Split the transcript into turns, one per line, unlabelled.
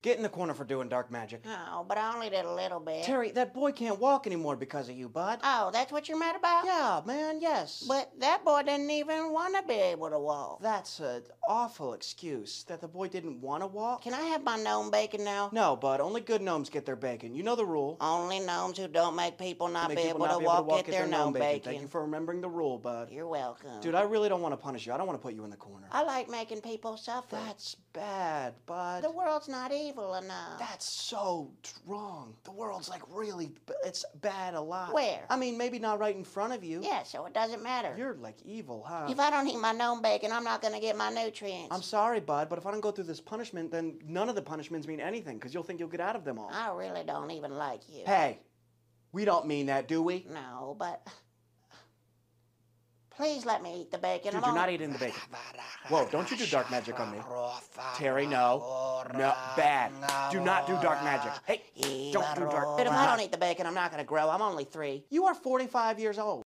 Get in the corner for doing dark magic.
Oh, but I only did a little bit.
Terry, that boy can't walk anymore because of you, bud.
Oh, that's what you're mad about?
Yeah, man, yes.
But that boy didn't even want to be able to walk.
That's an awful excuse, that the boy didn't want to walk.
Can I have my gnome bacon now?
No, bud, only good gnomes get their bacon. You know the rule.
Only gnomes who don't make people not
Make
be
people
able
not
to
be able
walk get their gnome bacon.
Thank you for remembering the rule, bud.
You're welcome.
Dude, I really don't want to punish you. I don't want to put you in the corner.
I like making people suffer.
That's bad, bud.
The world's not evil enough.
That's so wrong. The world's like really, it's bad a lot.
Where?
I mean, maybe not right in front of you.
Yeah, so it doesn't matter.
You're like evil, huh?
If I don't eat my gnome bacon, I'm not going to get my nutrients.
I'm sorry, bud, but if I don't go through this punishment, then none of the punishments mean anything, because you'll think you'll get out of them all.
I really don't even like you.
Hey, we don't mean that, do we?
No, but please let me eat the bacon.
Dude, you're not eating the bacon. Whoa, don't you do dark magic on me. Terry, no. No, bad. Do not do dark magic. Hey, don't do dark.
But if I don't eat the bacon, I'm not going to grow. I'm only 3.
You are 45 years old.